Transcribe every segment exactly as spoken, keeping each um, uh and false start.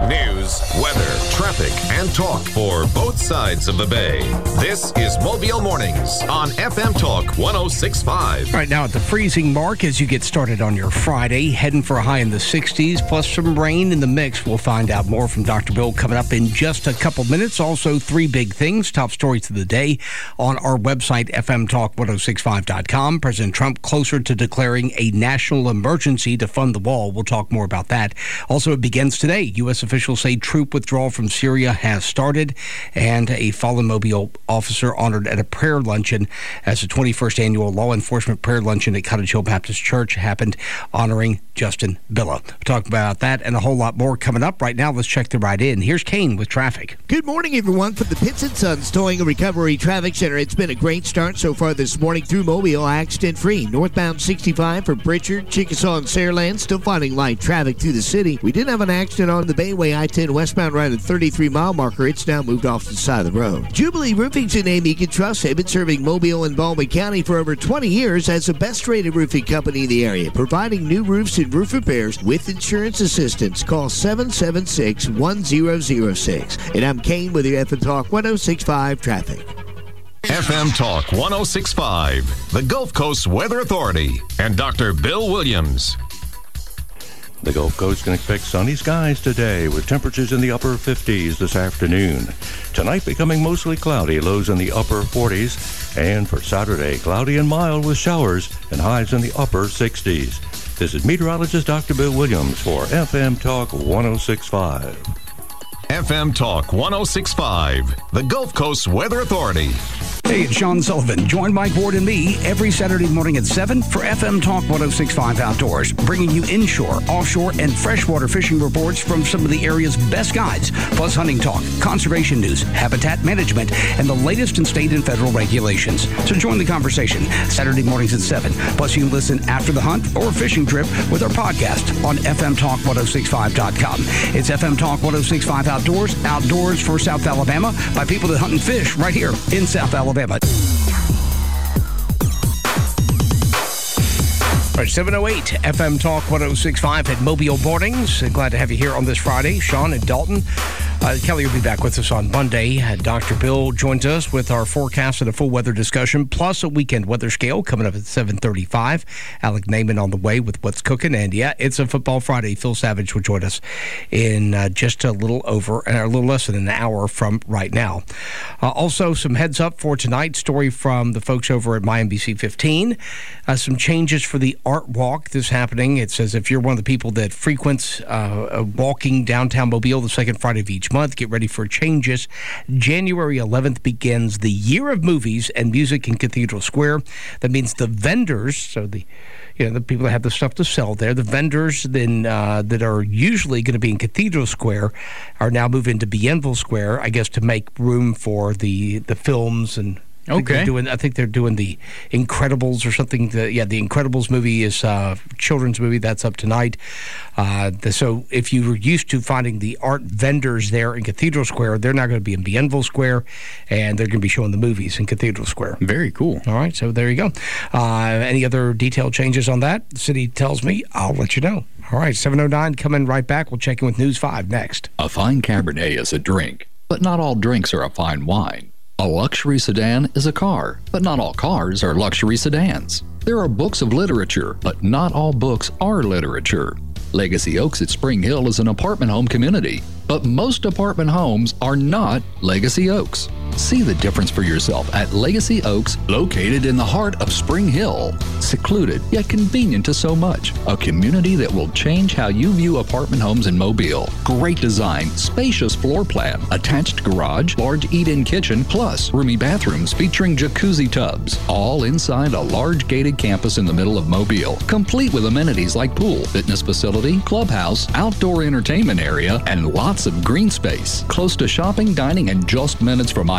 News, weather, traffic, and talk for both sides of the bay. This is Mobile Mornings on F M Talk one oh six point five. Right now at the freezing mark as you get started on your Friday, heading for a high in the sixties, plus some rain in the mix. We'll find out more from Doctor Bill coming up in just a couple minutes. Also, three big things, top stories of the day on our website, F M Talk ten sixty-five dot com. President Trump closer to declaring a national emergency to fund the wall. We'll talk more about that. Also, it begins today. U S officials say troop withdrawal from Syria has started, and a fallen Mobile officer honored at a prayer luncheon as the twenty-first annual law enforcement prayer luncheon at Cottage Hill Baptist Church happened, honoring Justin Billa. We'll talk about that and a whole lot more coming up. Right now, let's check the ride in. Here's Kane with traffic. Good morning, everyone. From the Pitts and Sons Towing and Recovery Traffic Center, it's been a great start so far this morning through Mobile, accident-free. Northbound sixty-five for Pritchard, Chickasaw, and Saraland, still finding light traffic through the city. We did have an accident on the Bayway I ten westbound right at the thirty-three mile marker. It's now moved off to the side of the road. Jubilee Roofing's a name you can trust. They've been serving Mobile and Baldwin County for over twenty years as the best-rated roofing company in the area, providing new roofs and roof repairs with insurance assistance. Call seven seven six, one zero zero six. And I'm Kane with your F M Talk ten sixty-five traffic. F M Talk ten sixty-five, the Gulf Coast Weather Authority, and Doctor Bill Williams. The Gulf Coast can expect sunny skies today with temperatures in the upper fifties this afternoon. Tonight becoming mostly cloudy, lows in the upper forties. And for Saturday, cloudy and mild with showers and highs in the upper sixties. This is meteorologist Doctor Bill Williams for F M Talk ten sixty-five. F M Talk ten sixty-five, the Gulf Coast Weather Authority. Hey, it's Sean Sullivan. Join Mike Ward and me every Saturday morning at seven for F M Talk ten sixty-five Outdoors, bringing you inshore, offshore, and freshwater fishing reports from some of the area's best guides, plus hunting talk, conservation news, habitat management, and the latest in state and federal regulations. So join the conversation Saturday mornings at seven. Plus, you can listen after the hunt or fishing trip with our podcast on F M Talk ten sixty-five dot com. It's F M Talk ten sixty-five Outdoors, outdoors for South Alabama by people that hunt and fish right here in South Alabama. All right, seven oh eight F M Talk ten sixty-five at Mobile Mornings. Glad to have you here on this Friday. Sean and Dalton. Uh, Kelly will be back with us on Monday. Uh, Doctor Bill joins us with our forecast and a full weather discussion, plus a weekend weather scale coming up at seven thirty-five. Alec Naiman on the way with what's cooking. And yeah, it's a Football Friday. Phil Savage will join us in uh, just a little over, uh, a little less than an hour from right now. Uh, also, some heads up for tonight. Story from the folks over at My N B C fifteen. Uh, some changes for the Art Walk that's happening. It says if you're one of the people that frequents uh, walking downtown Mobile the second Friday of each month, get ready for changes. January eleventh begins the Year of Movies and Music in Cathedral Square. That means the vendors, so the you know the people that have the stuff to sell there, the vendors then uh, that are usually going to be in Cathedral Square are now moving to Bienville Square, I guess, to make room for the the films and. I think, okay. doing, I think they're doing the Incredibles or something. The, yeah, the Incredibles movie is a uh, children's movie. That's up tonight. Uh, the, so if you were used to finding the art vendors there in Cathedral Square, they're now going to be in Bienville Square, and they're going to be showing the movies in Cathedral Square. Very cool. All right, so there you go. Uh, any other detailed changes on that? The city tells me. I'll let you know. All right, seven oh nine, coming right back. We'll check in with News five next. A fine Cabernet is a drink, but not all drinks are a fine wine. A luxury sedan is a car, but not all cars are luxury sedans. There are books of literature, but not all books are literature. Legacy Oaks at Spring Hill is an apartment home community, but most apartment homes are not Legacy Oaks. See the difference for yourself at Legacy Oaks, located in the heart of Spring Hill. Secluded, yet convenient to so much. A community that will change how you view apartment homes in Mobile. Great design, spacious floor plan, attached garage, large eat-in kitchen, plus roomy bathrooms featuring jacuzzi tubs. All inside a large gated campus in the middle of Mobile. Complete with amenities like pool, fitness facility, clubhouse, outdoor entertainment area, and lots of green space. Close to shopping, dining, and just minutes from I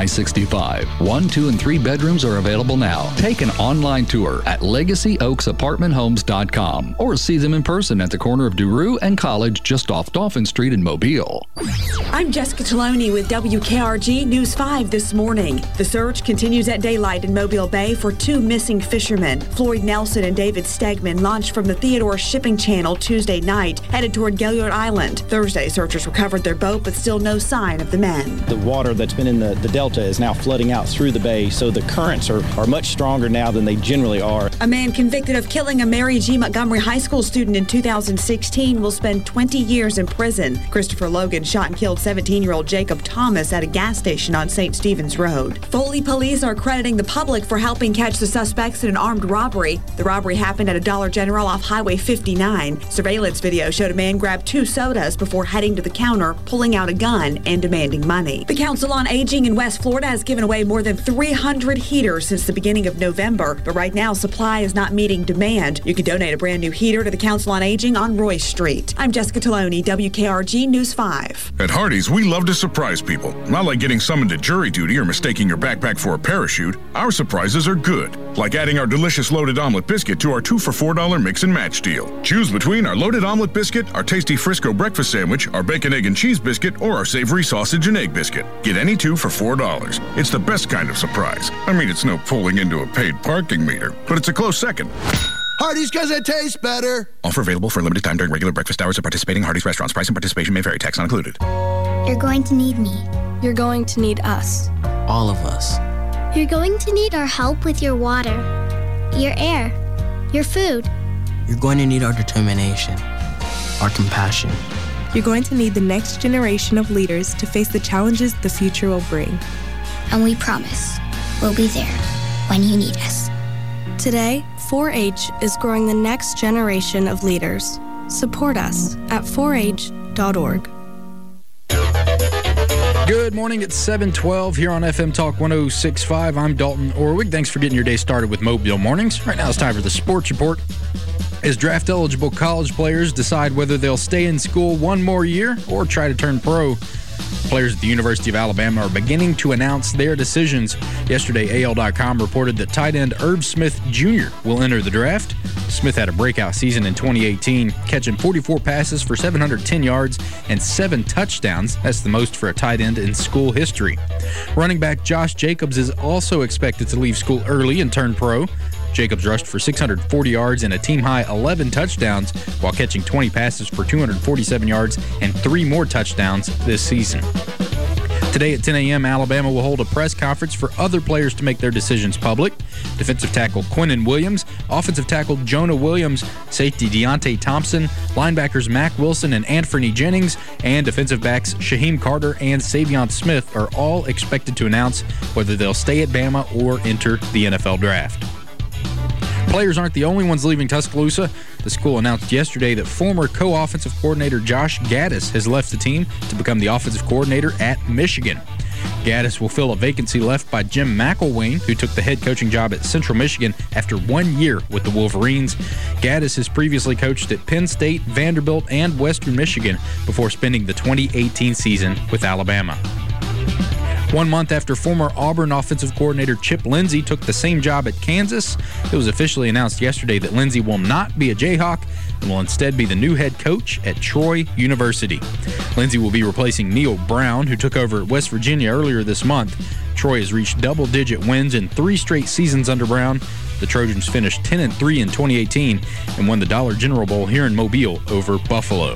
I sixty-five. One, two, and three bedrooms are available now. Take an online tour at legacy oaks apartment homes dot com or see them in person at the corner of Duru and College just off Dolphin Street in Mobile. I'm Jessica Taloni with W K R G News five this morning. The search continues at daylight in Mobile Bay for two missing fishermen. Floyd Nelson and David Stegman launched from the Theodore Shipping Channel Tuesday night, headed toward Gaillard Island. Thursday, searchers recovered their boat, but still no sign of the men. The water that's been in the, the delta is now flooding out through the bay, so the currents are, are much stronger now than they generally are. A man convicted of killing a Mary G. Montgomery High School student in two thousand sixteen will spend twenty years in prison. Christopher Logan shot and killed seventeen-year-old Jacob Thomas at a gas station on Saint Stephen's Road. Foley police are crediting the public for helping catch the suspects in an armed robbery. The robbery happened at a Dollar General off Highway fifty-nine. Surveillance video showed a man grab two sodas before heading to the counter, pulling out a gun and demanding money. The Council on Aging in West Florida has given away more than three hundred heaters since the beginning of November, but right now supply is not meeting demand. You can donate a brand new heater to the Council on Aging on Royce Street. I'm Jessica Taloni, W K R G News five. At Hardee's, we love to surprise people. Not like getting summoned to jury duty or mistaking your backpack for a parachute. Our surprises are good, like adding our delicious loaded omelet biscuit to our two for four dollar mix and match deal. Choose between our loaded omelet biscuit, our tasty Frisco breakfast sandwich, our bacon, egg, and cheese biscuit, or our savory sausage and egg biscuit. Get any two for four dollars. It's the best kind of surprise. I mean, it's no pulling into a paid parking meter, but it's a close second. Hardee's, because it tastes better. Offer available for a limited time during regular breakfast hours at participating Hardee's restaurants. Price and participation may vary. Tax not included. You're going to need me. You're going to need us. All of us. You're going to need our help with your water, your air, your food. You're going to need our determination, our compassion. You're going to need the next generation of leaders to face the challenges the future will bring. And we promise we'll be there when you need us. Today, four H is growing the next generation of leaders. Support us at four H dot org. Good morning. It's seven twelve here on F M Talk one oh six point five. I'm Dalton Orwig. Thanks for getting your day started with Mobile Mornings. Right now it's time for the Sports Report. As draft-eligible college players decide whether they'll stay in school one more year or try to turn pro, players at the University of Alabama are beginning to announce their decisions. Yesterday, A L dot com reported that tight end Irv Smith Junior will enter the draft. Smith had a breakout season in twenty eighteen, catching forty-four passes for seven hundred ten yards and seven touchdowns. That's the most for a tight end in school history. Running back Josh Jacobs is also expected to leave school early and turn pro. Jacobs rushed for six hundred forty yards and a team-high eleven touchdowns while catching twenty passes for two hundred forty-seven yards and three more touchdowns this season. Today at ten a.m., Alabama will hold a press conference for other players to make their decisions public. Defensive tackle Quinnen Williams, offensive tackle Jonah Williams, safety Deontay Thompson, linebackers Mack Wilson and Anthony Jennings, and defensive backs Shaheem Carter and Savion Smith are all expected to announce whether they'll stay at Bama or enter the N F L draft. Players aren't the only ones leaving Tuscaloosa. The school announced yesterday that former co-offensive coordinator Josh Gaddis has left the team to become the offensive coordinator at Michigan. Gaddis will fill a vacancy left by Jim McElwain, who took the head coaching job at Central Michigan after one year with the Wolverines. Gaddis has previously coached at Penn State, Vanderbilt, and Western Michigan before spending the twenty eighteen season with Alabama. One month after former Auburn offensive coordinator Chip Lindsey took the same job at Kansas, it was officially announced yesterday that Lindsey will not be a Jayhawk and will instead be the new head coach at Troy University. Lindsey will be replacing Neil Brown, who took over at West Virginia earlier this month. Troy has reached double-digit wins in three straight seasons under Brown. The Trojans finished ten and three in twenty eighteen and won the Dollar General Bowl here in Mobile over Buffalo.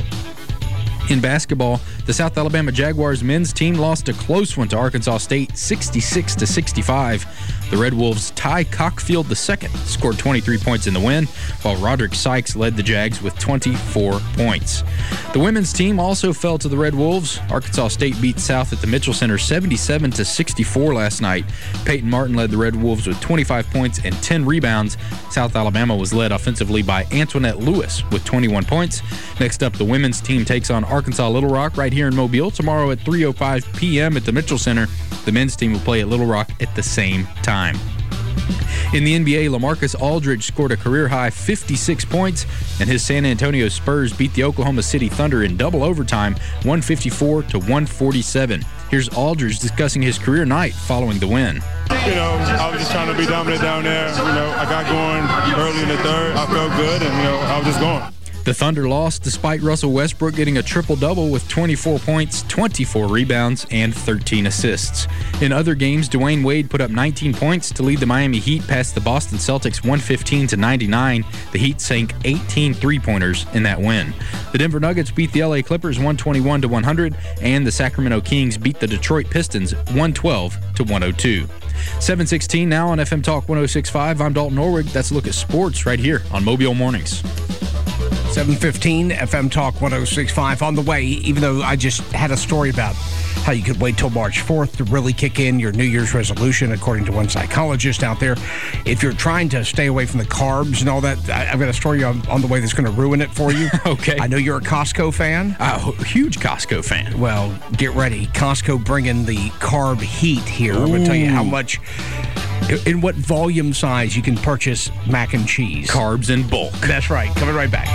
In basketball, the South Alabama Jaguars men's team lost a close one to Arkansas State, sixty-six to sixty-five. The Red Wolves' Ty Cockfield the second scored twenty-three points in the win, while Roderick Sykes led the Jags with twenty-four points. The women's team also fell to the Red Wolves. Arkansas State beat South at the Mitchell Center seventy-seven to sixty-four last night. Peyton Martin led the Red Wolves with twenty-five points and ten rebounds. South Alabama was led offensively by Antoinette Lewis with twenty-one points. Next up, the women's team takes on Arkansas Little Rock right here in Mobile tomorrow at three oh five p.m. at the Mitchell Center. The men's team will play at Little Rock at the same time. In the N B A, LaMarcus Aldridge scored a career-high fifty-six points, and his San Antonio Spurs beat the Oklahoma City Thunder in double overtime, one fifty-four to one forty-seven. Here's Aldridge discussing his career night following the win. You know, I was just trying to be dominant down there. You know, I got going early in the third. I felt good, and, you know, I was just going. The Thunder lost despite Russell Westbrook getting a triple-double with twenty-four points, twenty-four rebounds, and thirteen assists. In other games, Dwayne Wade put up nineteen points to lead the Miami Heat past the Boston Celtics one fifteen to ninety-nine. The Heat sank eighteen three-pointers in that win. The Denver Nuggets beat the L A Clippers one twenty-one to one hundred, and the Sacramento Kings beat the Detroit Pistons one twelve to one oh two. seven sixteen now on F M Talk one oh six point five. I'm Dalton Norwood. That's a look at sports right here on Mobile Mornings. seven fifteen, F M Talk one oh six point five on the way, even though I just had a story about how you could wait till March fourth to really kick in your New Year's resolution, according to one psychologist out there. If you're trying to stay away from the carbs and all that, I've got a story on, on the way that's going to ruin it for you. Okay. I know you're a Costco fan. Oh, huge Costco fan. Well, get ready. Costco bringing the carb heat here. Ooh. I'm going to tell you how much, in what volume size you can purchase mac and cheese. Carbs in bulk. That's right. Coming right back.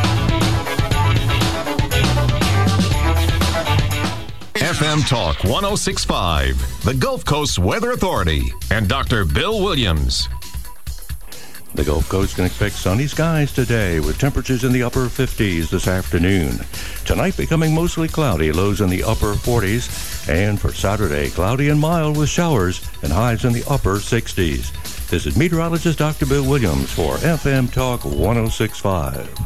F M Talk one oh six point five, the Gulf Coast Weather Authority, and Doctor Bill Williams. The Gulf Coast can expect sunny skies today with temperatures in the upper fifties this afternoon. Tonight becoming mostly cloudy, lows in the upper forties. And for Saturday, cloudy and mild with showers and highs in the upper sixties. This is meteorologist Doctor Bill Williams for F M Talk one oh six point five.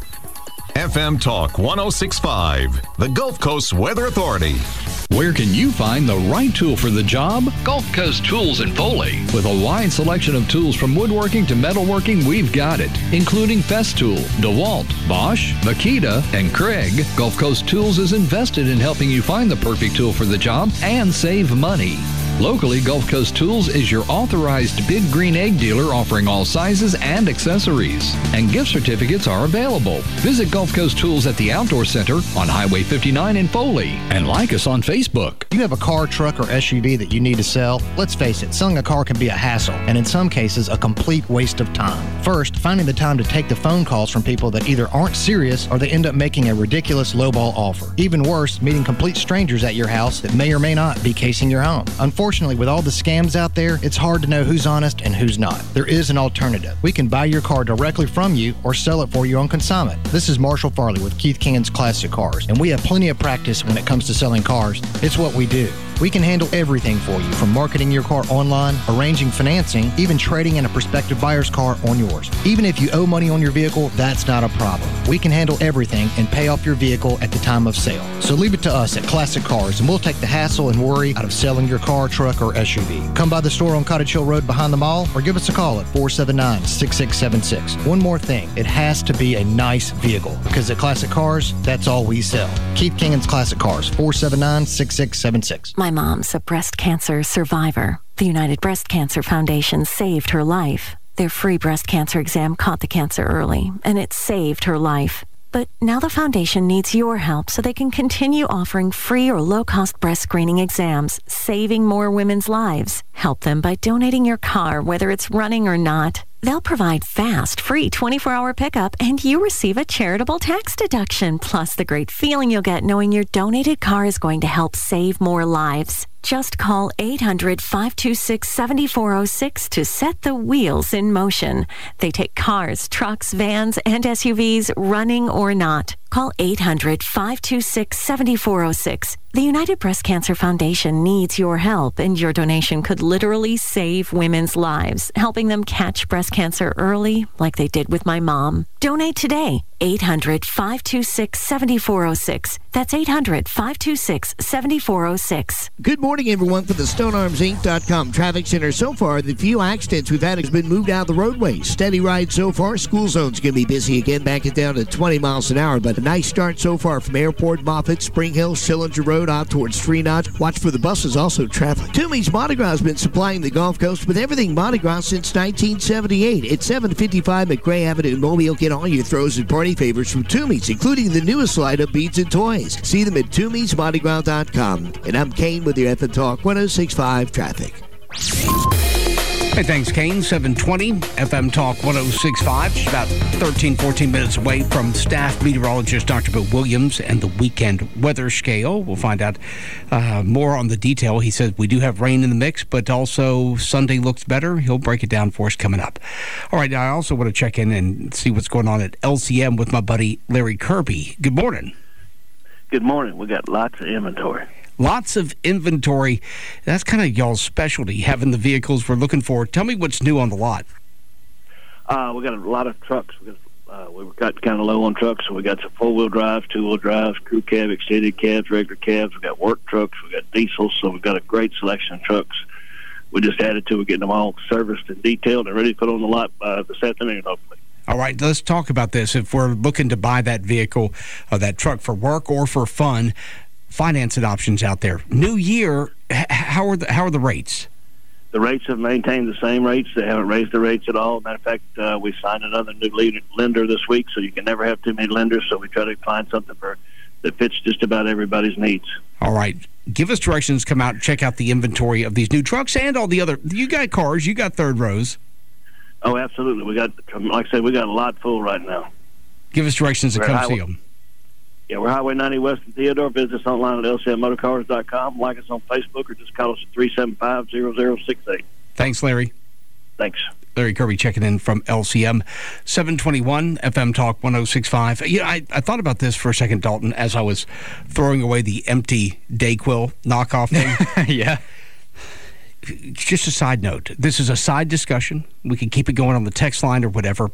F M Talk one oh six point five, the Gulf Coast Weather Authority. Where can you find the right tool for the job? Gulf Coast Tools in Foley. With a wide selection of tools from woodworking to metalworking, we've got it, including Festool, DeWalt, Bosch, Makita, and Craig. Gulf Coast Tools is invested in helping you find the perfect tool for the job and save money. Locally, Gulf Coast Tools is your authorized Big Green Egg dealer offering all sizes and accessories. And gift certificates are available. Visit Gulf Coast Tools at the Outdoor Center on Highway fifty-nine in Foley. And like us on Facebook. You have a car, truck, or S U V that you need to sell? Let's face it, selling a car can be a hassle, and in some cases, a complete waste of time. First, finding the time to take the phone calls from people that either aren't serious or they end up making a ridiculous lowball offer. Even worse, meeting complete strangers at your house that may or may not be casing your home. Unfortunately, Unfortunately, with all the scams out there, it's hard to know who's honest and who's not. There is an alternative. We can buy your car directly from you or sell it for you on consignment. This is Marshall Farley with Keith King's Classic Cars, and we have plenty of practice when it comes to selling cars. It's what we do. We can handle everything for you, from marketing your car online, arranging financing, even trading in a prospective buyer's car on yours. Even if you owe money on your vehicle, that's not a problem. We can handle everything and pay off your vehicle at the time of sale. So leave it to us at Classic Cars, and we'll take the hassle and worry out of selling your car, truck, or S U V. Come by the store on Cottage Hill Road behind the mall, or give us a call at four seven nine, six six seven six. One more thing, it has to be a nice vehicle, because at Classic Cars, that's all we sell. Keith King's Classic Cars, four seven nine, six six seven six. My mom's a breast cancer survivor. The United Breast Cancer Foundation saved her life. Their free breast cancer exam caught the cancer early, and it saved her life. But now the foundation needs your help so they can continue offering free or low-cost breast screening exams, saving more women's lives. Help them by donating your car, whether it's running or not. They'll provide fast, free twenty-four hour pickup, and you receive a charitable tax deduction, plus the great feeling you'll get knowing your donated car is going to help save more lives. Just call eight hundred, five two six, seven four zero six to set the wheels in motion. They take cars, trucks, vans, and S U Vs, running or not. Call eight hundred, five two six, seven four zero six. The United Breast Cancer Foundation needs your help, and your donation could literally save women's lives, helping them catch breast cancer early, like they did with my mom. Donate today. eight hundred, five two six, seven four zero six. That's eight hundred, five two six, seven four zero six. Good morning, everyone, for the Stone Arms Inc dot com Traffic Center. So far, the few accidents we've had has been moved out of the roadway. Steady ride so far. School zone's going to be busy again, back it down to twenty miles an hour, but a nice start so far from Airport, Moffett, Spring Hill, Schillinger Road, out towards Three Notch. Watch for the buses, also traffic. Toomey's Mardi Gras has been supplying the Gulf Coast with everything Mardi Gras since nineteen seventy-eight. It's seven fifty-five McRae Avenue in Mobile. Get all your throws and party favors from Toomey's, including the newest line of beads and toys. See them at Toomey's Mardi Gras dot com. And I'm Kane with your F M Talk one oh six point five Traffic. Hey, thanks, Kane. seven twenty, F M Talk one oh six point five. Just about thirteen, fourteen minutes away from staff meteorologist Doctor Bill Williams and the weekend weather scale. We'll find out uh, more on the detail. He says we do have rain in the mix, but also Sunday looks better. He'll break it down for us coming up. All right, I also want to check in and see what's going on at L C M with my buddy Larry Kirby. Good morning. Good morning. We got lots of inventory. Lots of inventory. That's kind of y'all's specialty, having the vehicles we're looking for. Tell me what's new on the lot. Uh, we got a lot of trucks. We got, uh, we got kind of low on trucks, so we got some four-wheel drives, two-wheel drives, crew cab, extended cabs, regular cabs. We got work trucks. We got diesels, so we've got a great selection of trucks. We just added to it, getting them all serviced and detailed and ready to put on the lot uh, this afternoon, hopefully. All right, let's talk about this. If we're looking to buy that vehicle, uh, that truck for work or for fun, financing options out there. New year, how are the how are the rates? The rates have maintained the same rates. They haven't raised the rates at all. Matter of fact, uh, we signed another new lead, lender this week, so you can never have too many lenders. So we try to find something for that fits just about everybody's needs. All right, give us directions. Come out and check out the inventory of these new trucks and all the other. You got cars. You got third rows. Oh, absolutely. We got, like I said, we got a lot full right now. Give us directions to We're come highway, see them. Yeah, we're Highway ninety West in Theodore. Visit us online at L C M motor cars dot com. Like us on Facebook or just call us at three seven five, zero zero six eight. Thanks, Larry. Thanks. Larry Kirby checking in from L C M. seven twenty-one, F M Talk one oh six point five. You know, I, I thought about this for a second, Dalton, as I was throwing away the empty Dayquil knockoff thing. Yeah. Just a side note. This is a side discussion. We can keep it going on the text line or whatever.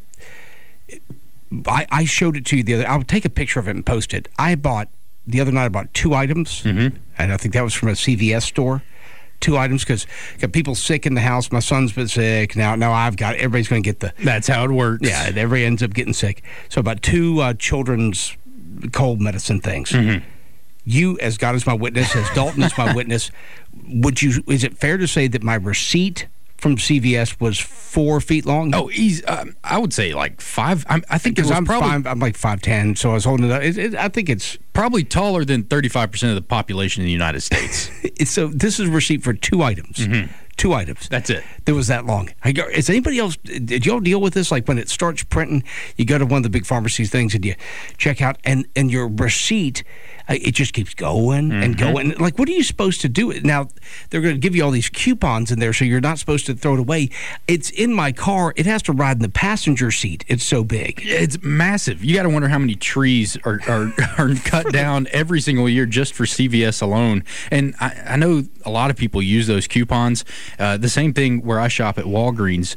I, I showed it to you the other. I'll take a picture of it and post it. I bought, the other night, I bought two items, mm-hmm. and I think that was from a C V S store. Two items because got people sick in the house. My son's been sick. Now, now I've got, everybody's going to get the. That's how it works. Yeah, and everybody ends up getting sick. So I bought two uh, children's cold medicine things. Mm-hmm. You, as God is my witness, as Dalton is my witness, would you? Is it fair to say that my receipt from C V S was four feet long? Oh, he's. Um, I would say like five. I'm, I think because it was I'm probably. Five, I'm like five ten, so I was holding it up. It, it, I think it's probably taller than thirty-five percent of the population in the United States. So this is a receipt for two items. Mm-hmm. Two items. That's it. That was that long. I go, is anybody else, did y'all deal with this? Like when it starts printing, you go to one of the big pharmacy things and you check out, and, and your receipt, uh, it just keeps going mm-hmm. and going. Like, what are you supposed to do? Now, they're going to give you all these coupons in there, so you're not supposed to throw it away. It's in my car. It has to ride in the passenger seat. It's so big. It's massive. You got to wonder how many trees are, are, are cut down every single year just for C V S alone. And I, I know a lot of people use those coupons. Uh, the same thing where I shop at Walgreens.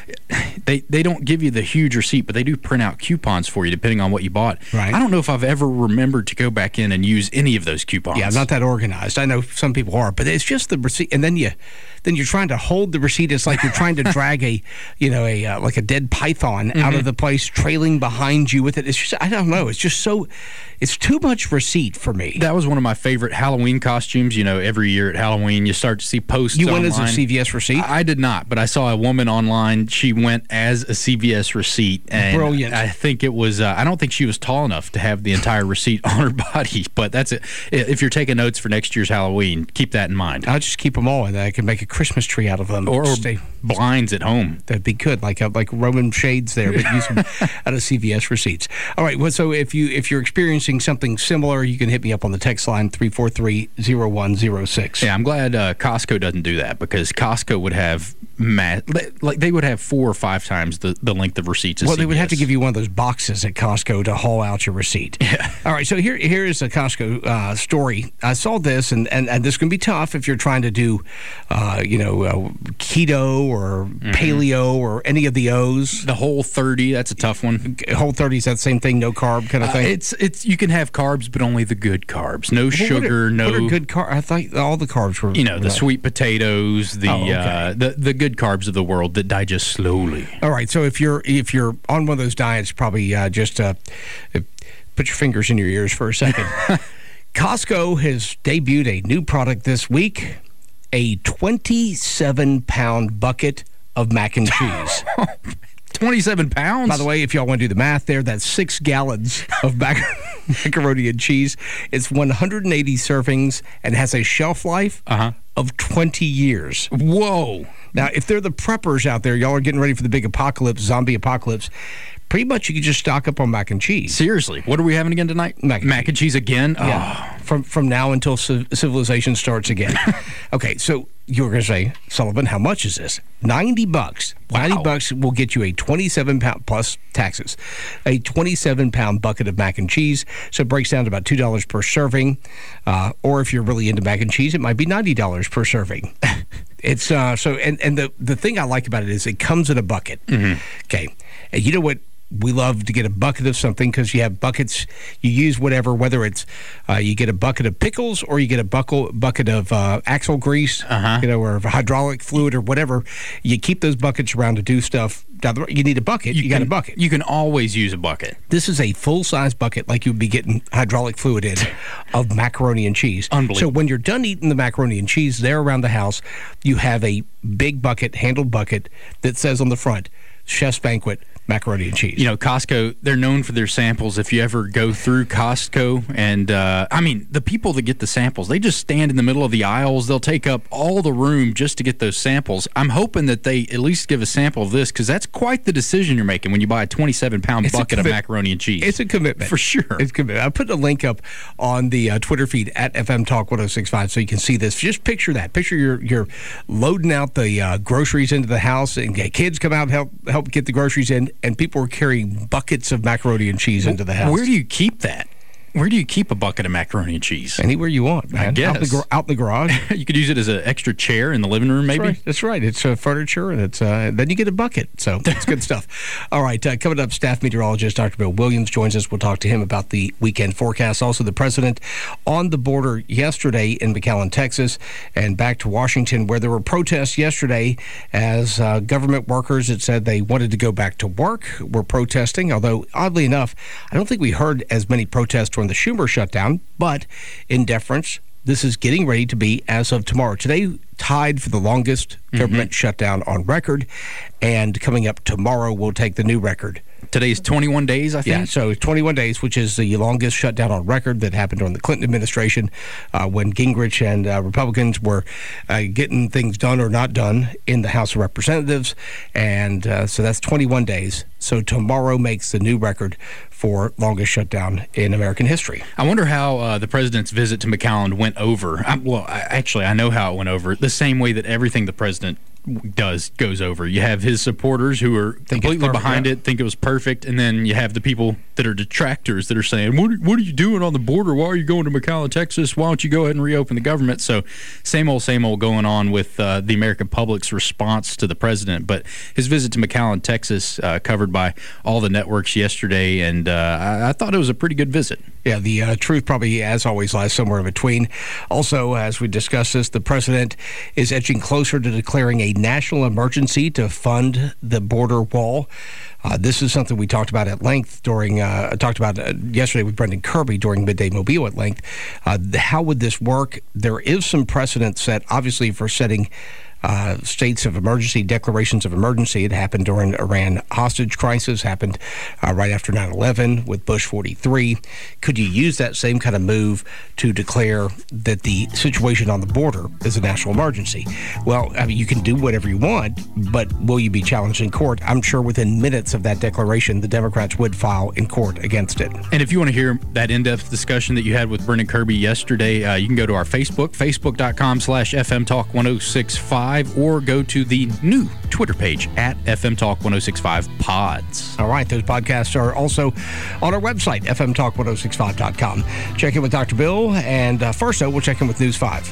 They they don't give you the huge receipt, but they do print out coupons for you depending on what you bought. Right. I don't know if I've ever remembered to go back in and use any of those coupons. Yeah, I'm not that organized. I know some people are, but it's just the receipt, and then you then you're trying to hold the receipt. It's like you're trying to drag a you know a uh, like a dead python mm-hmm. out of the place, trailing behind you with it. It's just I don't know. It's just so it's too much receipt for me. That was one of my favorite Halloween costumes. You know, every year at Halloween, you start to see posts. You went online. as a C V S receipt? I, I did not, but I saw a woman online. She went as a C V S receipt, and brilliant. I think it was. Uh, I don't think she was tall enough to have the entire receipt on her body, but that's it. If you're taking notes for next year's Halloween, keep that in mind. I'll just keep them all, and I can make a Christmas tree out of them, or, or stay blinds at home. That'd be good, like a, like Roman shades there, but use them out of C V S receipts. All right. Well, so if you if you're experiencing something similar, you can hit me up on the text line three four three, zero one zero six. Yeah, I'm glad uh, Costco doesn't do that, because Costco would have ma- like they would have four or five times the, the length of receipts. As well, C V S. They would have to give you one of those boxes at Costco to haul out your receipt. Yeah. All right. So here here is a Costco uh, story. I saw this, and, and, and this can be tough if you're trying to do, uh, you know, uh, keto or mm-hmm. paleo or any of the O's. The Whole thirty, that's a tough one. Whole thirty is that same thing, no carb kind of thing. Uh, it's it's you can have carbs, but only the good carbs. No well, sugar. What are, no. What are good carbs? I thought all the carbs were. You know, the right. sweet potatoes, the oh, okay. uh, the the good carbs of the world that digest slowly. All right. So if you're if you're on one of those diets, probably uh, just uh, put your fingers in your ears for a second. Costco has debuted a new product this week: a twenty-seven pound bucket of mac and cheese. twenty-seven pounds? By the way, if y'all want to do the math there, that's six gallons of mac- macaroni and cheese. It's one hundred eighty servings and has a shelf life uh-huh. of twenty years. Whoa. Now, if they're the preppers out there, y'all are getting ready for the big apocalypse, zombie apocalypse, pretty much you can just stock up on mac and cheese. Seriously. What are we having again tonight? Mac and, mac and cheese again? Yeah. Oh. From, from now until civilization starts again. Okay, so you were going to say, Sullivan, how much is this? ninety bucks. Wow. ninety bucks will get you a twenty-seven pound, plus taxes, a twenty-seven pound bucket of mac and cheese. So it breaks down to about two dollars per serving. Uh, or if you're really into mac and cheese, it might be ninety dollars per serving. It's uh, so, and, and the, the thing I like about it is it comes in a bucket. Mm-hmm. Okay. And you know what? We love to get a bucket of something because you have buckets. You use whatever, whether it's uh, you get a bucket of pickles or you get a buckle, bucket of uh, axle grease, uh-huh. you know, or hydraulic fluid or whatever. You keep those buckets around to do stuff. You need a bucket. You, you can, got a bucket. You can always use a bucket. This is a full-size bucket like you'd be getting hydraulic fluid in of macaroni and cheese. Unbelievable. So when you're done eating the macaroni and cheese there around the house, you have a big bucket, handled bucket that says on the front, Chef's Banquet macaroni and cheese. You know, Costco, they're known for their samples. If you ever go through Costco, and uh, I mean, the people that get the samples, they just stand in the middle of the aisles. They'll take up all the room just to get those samples. I'm hoping that they at least give a sample of this, because that's quite the decision you're making when you buy a twenty-seven pound It's bucket of macaroni and cheese. It's a commitment. For sure. It's a commitment. I put a link up on the uh, Twitter feed at F M Talk ten sixty-five so you can see this. Just picture that. Picture you're, you're loading out the uh, groceries into the house, and kids come out and help, help get the groceries in, and people are carrying buckets of macaroni and cheese into the house. Where do you keep that? Where do you keep a bucket of macaroni and cheese? Anywhere you want, man. I guess. Out the, gar- out the garage. You could use it as an extra chair in the living room, maybe? That's right. That's right. It's uh, furniture, and it's uh, then you get a bucket. So it's good stuff. All right. Uh, coming up, staff meteorologist Doctor Bill Williams joins us. We'll talk to him about the weekend forecast. Also, the president on the border yesterday in McAllen, Texas, and back to Washington, where there were protests yesterday as uh, government workers had said they wanted to go back to work, were protesting. Although, oddly enough, I don't think we heard as many protests during the Schumer shutdown, but in deference, this is getting ready to be as of tomorrow. Today, tied for the longest government mm-hmm. shutdown on record, and coming up tomorrow, we'll take the new record. Today's twenty-one days, I think. Yeah, so twenty-one days, which is the longest shutdown on record that happened during the Clinton administration uh, when Gingrich and uh, Republicans were uh, getting things done or not done in the House of Representatives. And uh, so that's twenty-one days. So tomorrow makes the new record for longest shutdown in American history. I wonder how uh, the president's visit to McAllen went over. I, well, I, actually, I know how it went over. The same way that everything the president does goes over. You have his supporters who are think completely perfect, behind yeah. it, think it was perfect, and then you have the people that are detractors that are saying, what are, what are you doing on the border? Why are you going to McAllen, Texas? Why don't you go ahead and reopen the government? So same old, same old going on with uh, the American public's response to the president. But his visit to McAllen, Texas, uh, covered by all the networks yesterday, and uh, I, I thought it was a pretty good visit. Yeah, the uh, truth probably, as always, lies somewhere in between. Also, as we discuss this, the president is edging closer to declaring a national emergency to fund the border wall. Uh, this is something we talked about at length during, uh, talked about uh, yesterday with Brendan Kirby during Midday Mobile at length. Uh, the, how would this work? There is some precedent set, obviously, for setting Uh, states of emergency, declarations of emergency. It happened during Iran hostage crisis, happened uh, right after nine eleven with Bush forty-three. Could you use that same kind of move to declare that the situation on the border is a national emergency? Well, I mean, you can do whatever you want, but will you be challenged in court? I'm sure within minutes of that declaration, the Democrats would file in court against it. And if you want to hear that in-depth discussion that you had with Brendan Kirby yesterday, uh, you can go to our Facebook, facebook.com slash FM Talk 1065. Or go to the new Twitter page at F M Talk ten sixty-five Pods. All right, those podcasts are also on our website, F M Talk ten sixty-five dot com. Check in with Doctor Bill, and uh, first, though, we'll check in with News five.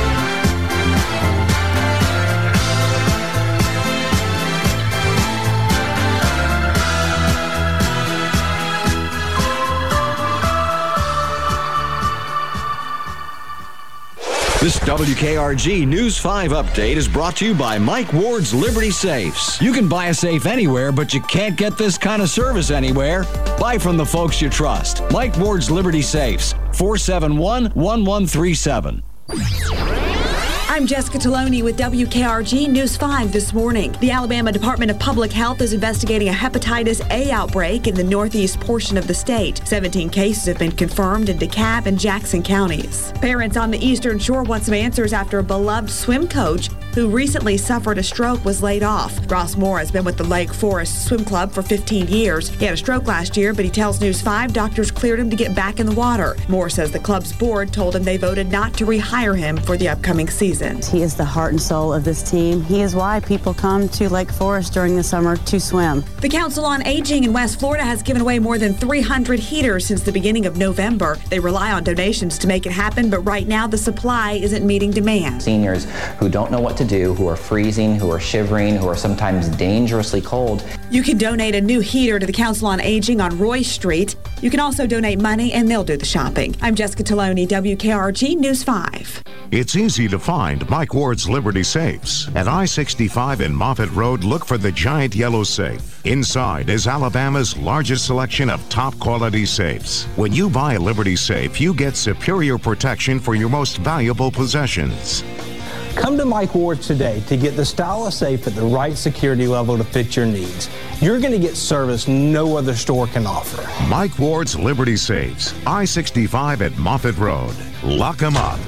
This W K R G News five update is brought to you by Mike Ward's Liberty Safes. You can buy a safe anywhere, but you can't get this kind of service anywhere. Buy from the folks you trust. Mike Ward's Liberty Safes, four seven one, one one three seven. Our I'm Jessica Taloni with W K R G News five this morning. The Alabama Department of Public Health is investigating a hepatitis A outbreak in the northeast portion of the state. seventeen cases have been confirmed in DeKalb and Jackson counties. Parents on the Eastern Shore want some answers after a beloved swim coach who recently suffered a stroke was laid off. Ross Moore has been with the Lake Forest Swim Club for fifteen years. He had a stroke last year, but he tells News five doctors cleared him to get back in the water. Moore says the club's board told him they voted not to rehire him for the upcoming season. He is the heart and soul of this team. He is why people come to Lake Forest during the summer to swim. The Council on Aging in West Florida has given away more than three hundred heaters since the beginning of November. They rely on donations to make it happen, but right now the supply isn't meeting demand. Seniors who don't know what to do, who are freezing, who are shivering, who are sometimes dangerously cold. You can donate a new heater to the Council on Aging on Roy Street. You can also donate money and they'll do the shopping. I'm Jessica Taloni, W K R G News five. It's easy to find Mike Ward's Liberty Safes. At I sixty-five and Moffett Road, look for the giant yellow safe. Inside is Alabama's largest selection of top quality safes. When you buy a Liberty Safe, you get superior protection for your most valuable possessions. Come to Mike Ward's today to get the style of safe at the right security level to fit your needs. You're going to get service no other store can offer. Mike Ward's Liberty Safes, I sixty-five at Moffett Road. Lock 'em up.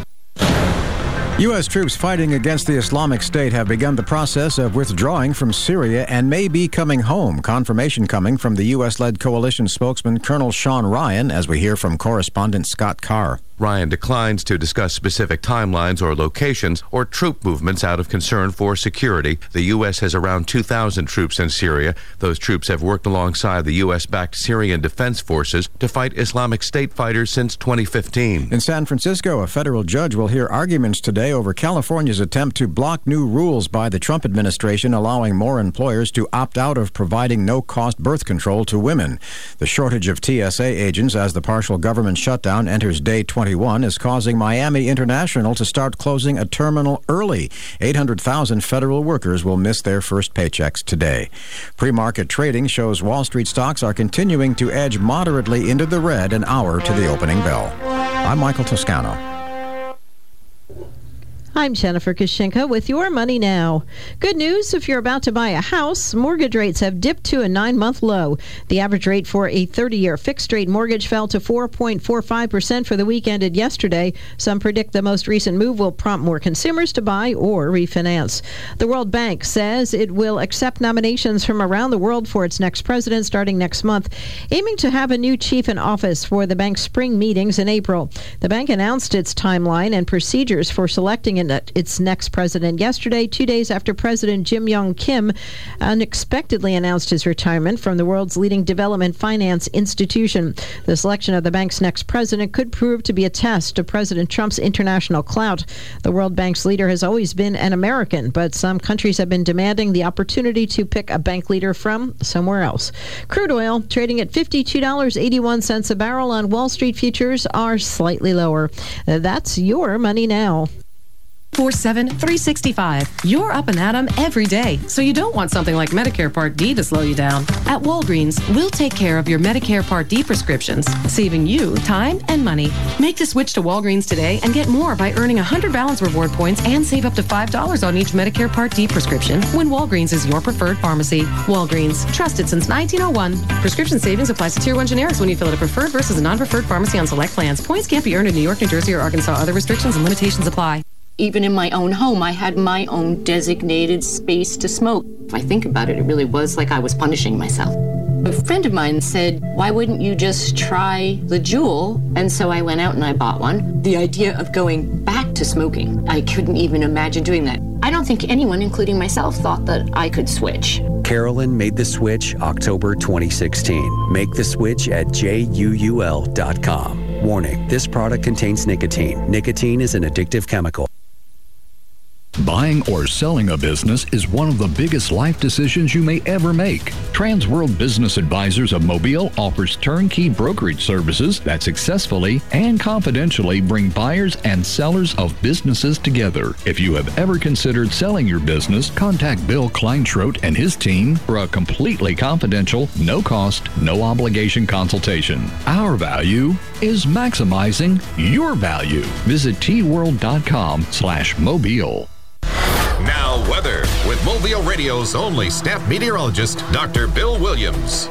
U S troops fighting against the Islamic State have begun the process of withdrawing from Syria and may be coming home. Confirmation coming from the U S-led coalition spokesman Colonel Sean Ryan, as we hear from correspondent Scott Carr. Ryan declines to discuss specific timelines or locations or troop movements out of concern for security. The U S has around two thousand troops in Syria. Those troops have worked alongside the U S-backed Syrian Defense Forces to fight Islamic State fighters since twenty fifteen. In San Francisco, a federal judge will hear arguments today over California's attempt to block new rules by the Trump administration allowing more employers to opt out of providing no-cost birth control to women. The shortage of T S A agents as the partial government shutdown enters day twenty-one is causing Miami International to start closing a terminal early. eight hundred thousand federal workers will miss their first paychecks today. Pre-market trading shows Wall Street stocks are continuing to edge moderately into the red an hour to the opening bell. I'm Michael Toscano. I'm Jennifer Kushinka with Your Money Now. Good news, if you're about to buy a house, mortgage rates have dipped to a nine-month low. The average rate for a thirty-year fixed-rate mortgage fell to four point four five percent for the week ended yesterday. Some predict the most recent move will prompt more consumers to buy or refinance. The World Bank says it will accept nominations from around the world for its next president starting next month, aiming to have a new chief in office for the bank's spring meetings in April. The bank announced its timeline and procedures for selecting its next president yesterday, two days after President Jim Yong Kim unexpectedly announced his retirement from the world's leading development finance institution. The selection of the bank's next president could prove to be a test of President Trump's international clout. The World Bank's leader has always been an American, but some countries have been demanding the opportunity to pick a bank leader from somewhere else. Crude oil trading at fifty-two dollars and eighty-one cents a barrel on Wall Street futures are slightly lower. That's Your Money Now. four seven, three sixty-five. You're up and at 'em every day, so you don't want something like Medicare Part D to slow you down. At Walgreens, we'll take care of your Medicare Part D prescriptions, saving you time and money. Make the switch to Walgreens today and get more by earning one hundred balance reward points and save up to five dollars on each Medicare Part D prescription when Walgreens is your preferred pharmacy. Walgreens, trusted since nineteen oh one. Prescription savings applies to Tier one generics when you fill at a preferred versus a non-preferred pharmacy on select plans. Points can't be earned in New York, New Jersey, or Arkansas. Other restrictions and limitations apply. Even in my own home, I had my own designated space to smoke. If I think about it, it really was like I was punishing myself. A friend of mine said, why wouldn't you just try the Juul? And so I went out and I bought one. The idea of going back to smoking, I couldn't even imagine doing that. I don't think anyone, including myself, thought that I could switch. Carolyn made the switch October twenty sixteen. Make the switch at J U U L dot com. Warning, this product contains nicotine. Nicotine is an addictive chemical. Buying or selling a business is one of the biggest life decisions you may ever make. Transworld Business Advisors of Mobile offers turnkey brokerage services that successfully and confidentially bring buyers and sellers of businesses together. If you have ever considered selling your business, contact Bill Kleinschrodt and his team for a completely confidential, no-cost, no-obligation consultation. Our value, is maximizing your value. Visit T world dot com slash mobile. Now weather with Mobile Radio's only staff meteorologist, Doctor Bill Williams.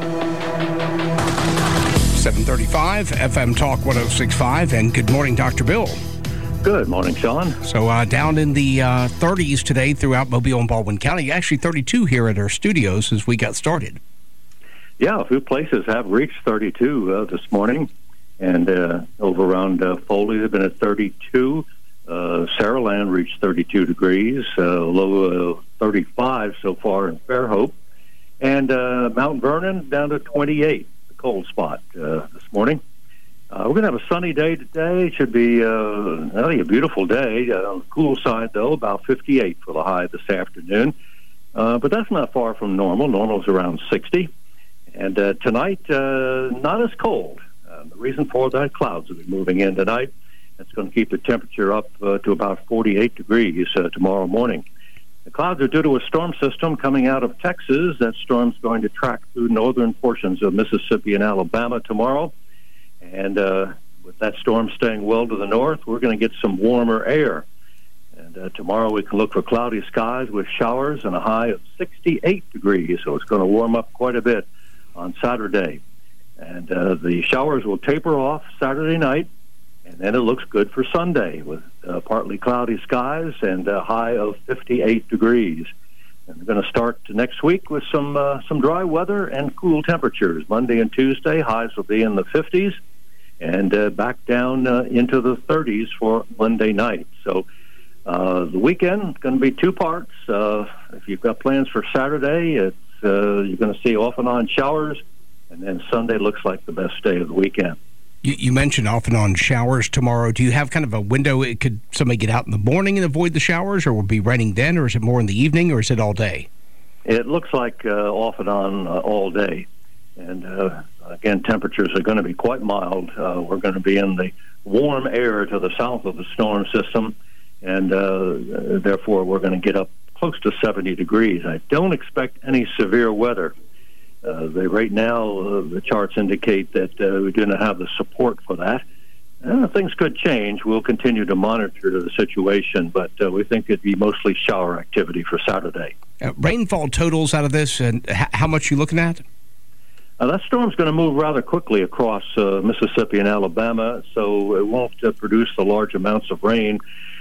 seven thirty-five, F M Talk one oh six point five, and good morning, Doctor Bill. Good morning, Sean. So uh, down in the uh, thirties today throughout Mobile and Baldwin County, actually thirty-two here at our studios as we got started. Yeah, a few places have reached thirty-two uh, this morning, and uh, over around uh, Foley they've been at thirty-two. Uh, Saraland reached thirty-two degrees, uh, low uh, thirty-five so far in Fairhope, and uh, Mount Vernon down to twenty-eight, the cold spot uh, this morning. Uh, we're going to have a sunny day today. It should be uh, really a beautiful day. Uh, on the cool side, though, about fifty-eight for the high this afternoon. Uh, but that's not far from normal. Normal's around sixty. And uh, tonight, uh, not as cold. Uh, the reason for that, clouds will be moving in tonight. That's going to keep the temperature up uh, to about forty-eight degrees uh, tomorrow morning. The clouds are due to a storm system coming out of Texas. That storm's going to track through northern portions of Mississippi and Alabama tomorrow. And uh, with that storm staying well to the north, we're going to get some warmer air. And uh, tomorrow we can look for cloudy skies with showers and a high of sixty-eight degrees. So it's going to warm up quite a bit on Saturday. And uh, the showers will taper off Saturday night. And then it looks good for Sunday with uh, partly cloudy skies and a high of fifty-eight degrees. And we're going to start next week with some uh, some dry weather and cool temperatures. Monday and Tuesday, highs will be in the fifties. And uh, back down uh, into the thirties for Monday night. So uh, the weekend is going to be two parts. Uh, if you've got plans for Saturday, it's, uh, you're going to see off and on showers, and then Sunday looks like the best day of the weekend. You, you mentioned off and on showers tomorrow. Do you have kind of a window? It could somebody get out in the morning and avoid the showers, or will it be raining then, or is it more in the evening, or is it all day? It looks like uh, off and on uh, all day. And, uh, again, temperatures are going to be quite mild. Uh, we're going to be in the warm air to the south of the storm system, and uh, therefore we're going to get up close to seventy degrees. I don't expect any severe weather. Uh, they, right now, uh, the charts indicate that uh, we do not have the support for that. Uh, things could change. We'll continue to monitor the situation, but uh, we think it'd be mostly shower activity for Saturday. Uh, rainfall totals out of this, and h- how much are you looking at? Uh, that storm's going to move rather quickly across uh, Mississippi and Alabama, so it won't uh, produce the large amounts of rain.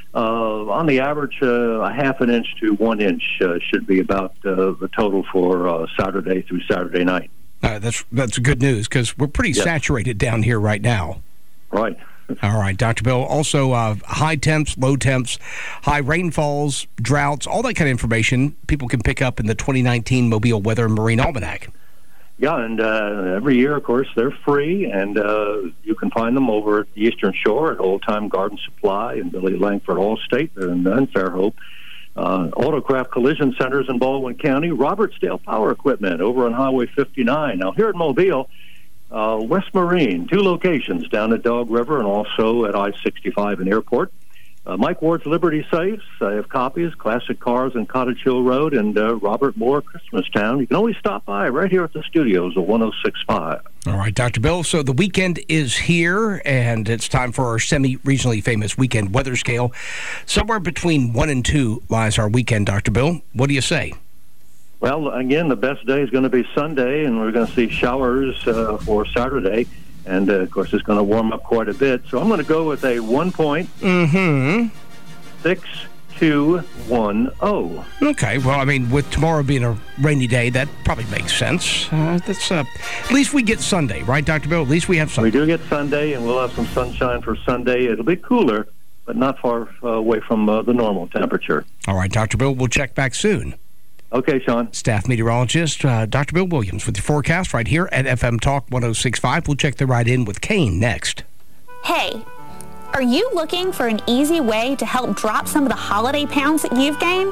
Uh, on the average, uh, a half an inch to one inch uh, should be about uh, the total for uh, Saturday through Saturday night. Uh, that's that's good news because we're pretty yes. saturated down here right now. Right. All right, Doctor Bill. Also, uh, high temps, low temps, high rainfalls, droughts, all that kind of information people can pick up in the twenty nineteen Mobile Weather and Marine Almanac. Yeah, and uh, every year, of course, they're free, and uh, you can find them over at the Eastern Shore at Old Time Garden Supply and Billy Langford Allstate and, and Fairhope. Uh, Autocraft Collision Centers in Baldwin County, Robertsdale Power Equipment over on Highway fifty-nine. Now, here at Mobile, uh, West Marine, two locations down at Dog River and also at I sixty-five and Airport. Uh, Mike Ward's Liberty Safes. I have copies, Classic Cars and Cottage Hill Road, and uh, Robert Moore, Christmastown. You can always stop by right here at the studios of one oh six point five. All right, Doctor Bill. So the weekend is here, and it's time for our semi-regionally famous weekend weather scale. Somewhere between one and two lies our weekend, Doctor Bill. What do you say? Well, again, the best day is going to be Sunday, and we're going to see showers uh, for Saturday. And, uh, of course, it's going to warm up quite a bit. So I'm going to go with a one point Mm-hmm. six two one oh. Okay. Well, I mean, with tomorrow being a rainy day, that probably makes sense. Uh, that's uh, at least we get Sunday, right, Doctor Bill? At least we have Sunday. We do get Sunday, and we'll have some sunshine for Sunday. It'll be cooler, but not far uh, away from uh, the normal temperature. All right, Doctor Bill, we'll check back soon. Okay, Sean. Staff meteorologist uh, Doctor Bill Williams with your forecast right here at F M Talk one oh six point five. We'll check the ride in with Kane next. Hey, are you looking for an easy way to help drop some of the holiday pounds that you've gained?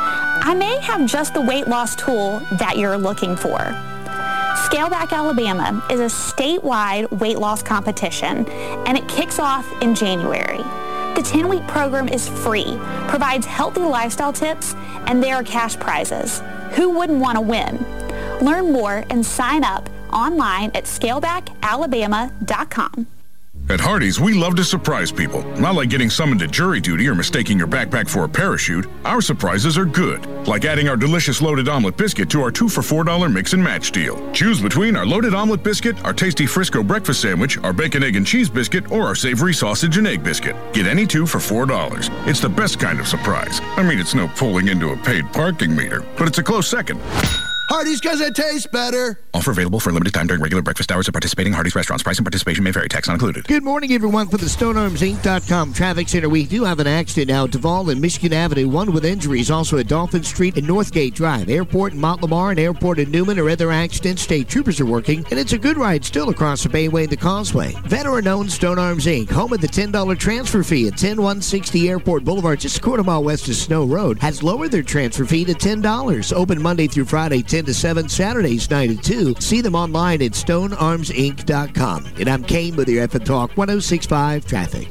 I may have just the weight loss tool that you're looking for. Scaleback Alabama is a statewide weight loss competition, and it kicks off in January. The ten-week program is free, provides healthy lifestyle tips, and there are cash prizes. Who wouldn't want to win? Learn more and sign up online at scaleback alabama dot com. At Hardee's, we love to surprise people. Not like getting summoned to jury duty or mistaking your backpack for a parachute. Our surprises are good, like adding our delicious loaded omelet biscuit to our two for four dollar mix and match deal. Choose between our loaded omelet biscuit, our tasty Frisco breakfast sandwich, our bacon, egg, and cheese biscuit, or our savory sausage and egg biscuit. Get any two for four dollars. It's the best kind of surprise. I mean, it's no pulling into a paid parking meter, but it's a close second. Hardee's, because it tastes better. Offer available for a limited time during regular breakfast hours at participating Hardee's restaurants. Price and participation may vary. Tax not included. Good morning, everyone. For the Stone Arms Inc dot com Traffic Center, we do have an accident now at Duval and Michigan Avenue. One with injuries. Also at Dolphin Street and Northgate Drive. Airport in Mont Lamar and Airport in Newman or other accidents. State troopers are working. And it's a good ride still across the Bayway and the Causeway. Veteran-owned Stone Arms Incorporated. Home of the ten dollar transfer fee at ten one sixty Airport Boulevard, just a quarter mile west of Snow Road, has lowered their transfer fee to ten dollars. Open Monday through Friday, ten to seven, Saturdays nine to two. See them online at stone arms inc dot com. And I'm Kane with your F M Talk one oh six point five traffic.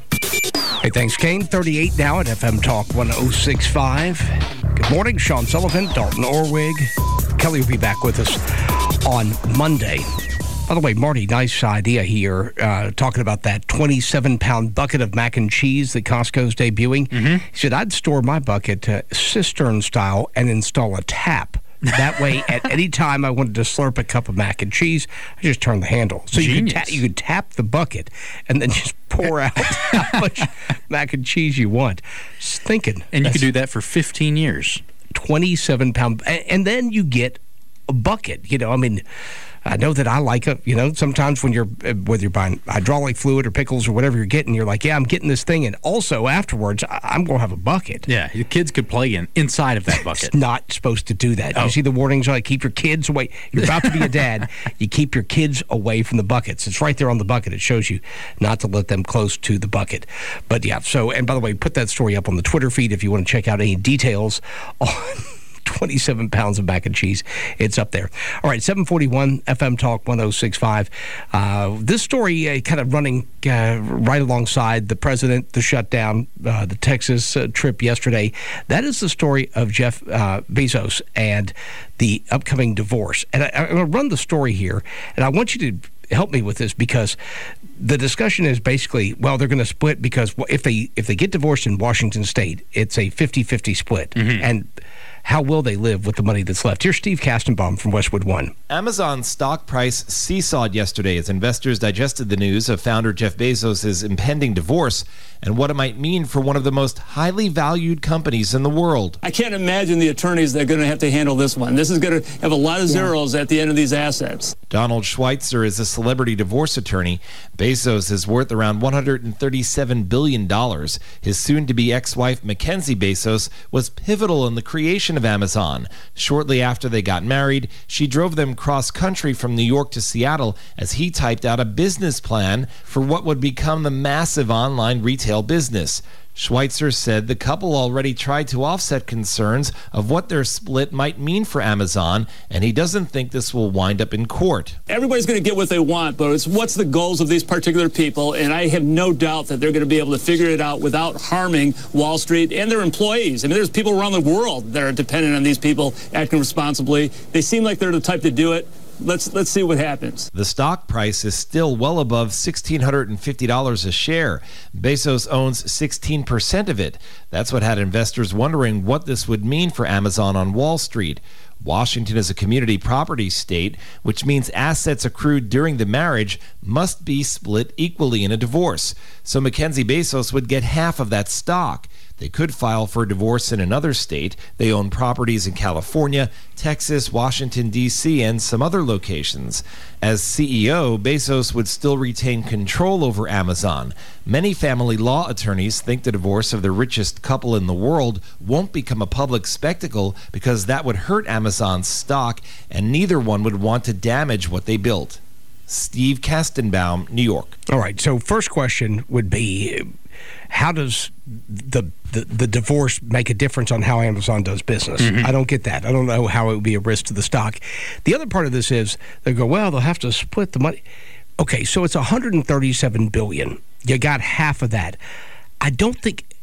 Hey, thanks, Kane. thirty-eight now at F M Talk one oh six point five. Good morning, Sean Sullivan, Dalton Orwig. Kelly will be back with us on Monday. By the way, Marty, nice idea here, uh, talking about that twenty-seven pound bucket of mac and cheese that Costco's debuting. Mm-hmm. He said, I'd store my bucket uh, cistern style and install a tap. That way, at any time I wanted to slurp a cup of mac and cheese, I just turn the handle. So you could, ta- you could tap the bucket and then just pour out how much mac and cheese you want. Just thinking. And you could do that for fifteen years. twenty-seven pound. And then you get a bucket. You know, I mean, I know that I like it. You know, sometimes when you're, whether you're buying hydraulic fluid or pickles or whatever you're getting, you're like, yeah, I'm getting this thing. And also afterwards, I'm going to have a bucket. Yeah, your kids could play in inside of that bucket. It's not supposed to do that. Oh. You see the warnings on it? Keep your kids away. You're about to be a dad. You keep your kids away from the buckets. It's right there on the bucket. It shows you not to let them close to the bucket. But yeah, so, and by the way, put that story up on the Twitter feed if you want to check out any details on twenty-seven pounds of mac and cheese. It's up there. All right, seven forty-one F M Talk one oh six point five. Uh, this story uh, kind of running uh, right alongside the president, the shutdown, uh, the Texas uh, trip yesterday. That is the story of Jeff uh, Bezos and the upcoming divorce. And I, I'm going to run the story here, and I want you to help me with this because the discussion is basically, well, they're going to split because if they if they get divorced in Washington State, it's a fifty-fifty split. Mm-hmm. And how will they live with the money that's left? Here's Steve Kastenbaum from Westwood One. Amazon's stock price seesawed yesterday as investors digested the news of founder Jeff Bezos' impending divorce and what it might mean for one of the most highly valued companies in the world. I can't imagine the attorneys that are going to have to handle this one. This is going to have a lot of zeros yeah. at the end of these assets. Donald Schweitzer is a celebrity divorce attorney. Bezos is worth around one hundred thirty-seven billion dollars. His soon-to-be ex-wife, Mackenzie Bezos, was pivotal in the creation of Amazon. Shortly after they got married, she drove them cross-country from New York to Seattle as he typed out a business plan for what would become the massive online retail business. Schweitzer said the couple already tried to offset concerns of what their split might mean for Amazon, and he doesn't think this will wind up in court. Everybody's going to get what they want, but it's what's the goals of these particular people, and I have no doubt that they're going to be able to figure it out without harming Wall Street and their employees. I mean, there's people around the world that are dependent on these people acting responsibly. They seem like they're the type to do it. Let's let's see what happens. The stock price is still well above one thousand six hundred fifty dollars a share. Bezos owns sixteen percent of it. That's what had investors wondering what this would mean for Amazon on Wall Street. Washington is a community property state, which means assets accrued during the marriage must be split equally in a divorce. So Mackenzie Bezos would get half of that stock. They could file for a divorce in another state. They own properties in California, Texas, Washington, D C, and some other locations. As C E O, Bezos would still retain control over Amazon. Many family law attorneys think the divorce of the richest couple in the world won't become a public spectacle because that would hurt Amazon's stock, and neither one would want to damage what they built. Steve Kastenbaum, New York. All right, so first question would be, how does the, the the divorce make a difference on how Amazon does business? Mm-hmm. I don't get that. I don't know how it would be a risk to the stock. The other part of this is they go, well, they'll have to split the money. Okay, so it's one hundred thirty-seven billion dollars. You got half of that. I don't think